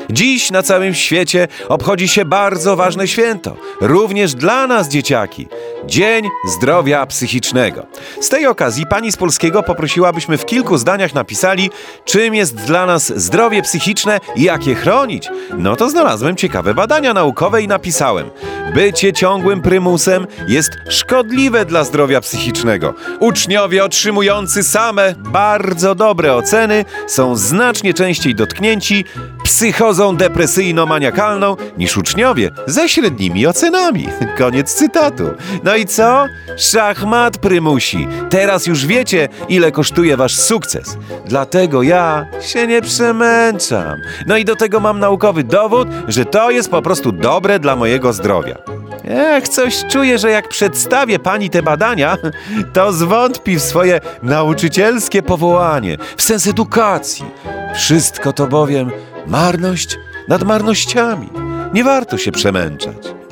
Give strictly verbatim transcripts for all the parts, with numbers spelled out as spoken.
Dziś na całym świecie obchodzi się bardzo ważne święto, również dla nas, dzieciaki. Dzień Zdrowia Psychicznego. Z tej okazji pani z polskiego poprosiła, byśmy w kilku zdaniach napisali, czym jest dla nas zdrowie psychiczne i jak je chronić. No to znalazłem ciekawe badania naukowe i napisałem: bycie ciągłym prymusem jest szkodliwe dla zdrowia psychicznego. Uczniowie otrzymujący same bardzo dobre oceny są znacznie częściej dotknięci psychozą depresyjno-maniakalną niż uczniowie ze średnimi ocenami. Koniec cytatu. No i co? Szachmat, prymusi. Teraz już wiecie, ile kosztuje wasz sukces. Dlatego ja się nie przemęczam. No i do tego mam naukowy dowód, że to jest po prostu dobre dla mojego zdrowia. Ech, coś czuję, że jak przedstawię pani te badania, to zwątpi w swoje nauczycielskie powołanie, w sens edukacji. Wszystko to bowiem marność nad marnościami. Nie warto się przemęczać.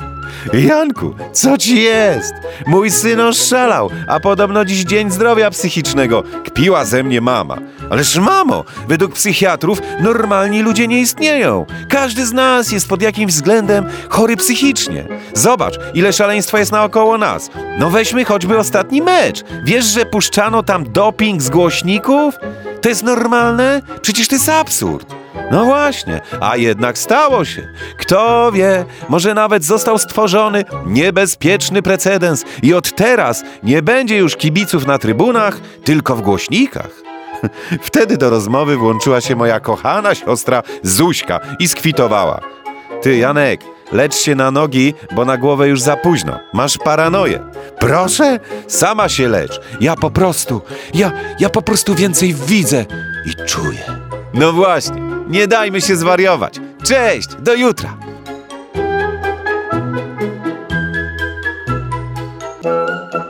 Janku, co ci jest? Mój syn oszalał, a podobno dziś Dzień Zdrowia Psychicznego. Kpiła ze mnie mama. Ależ mamo, według psychiatrów normalni ludzie nie istnieją. Każdy z nas jest pod jakimś względem chory psychicznie. Zobacz, ile szaleństwa jest naokoło nas. No weźmy choćby ostatni mecz. Wiesz, że puszczano tam doping z głośników? To jest normalne? Przecież to jest absurd. No właśnie, a jednak stało się. Kto wie, może nawet został stworzony niebezpieczny precedens i od teraz nie będzie już kibiców na trybunach, tylko w głośnikach. Wtedy do rozmowy włączyła się moja kochana siostra Zuśka i skwitowała: ty, Janek, lecz się na nogi, bo na głowę już za późno. Masz paranoję. Proszę? Sama się lecz. Ja po prostu, ja, ja po prostu więcej widzę i czuję. No właśnie, nie dajmy się zwariować. Cześć, do jutra.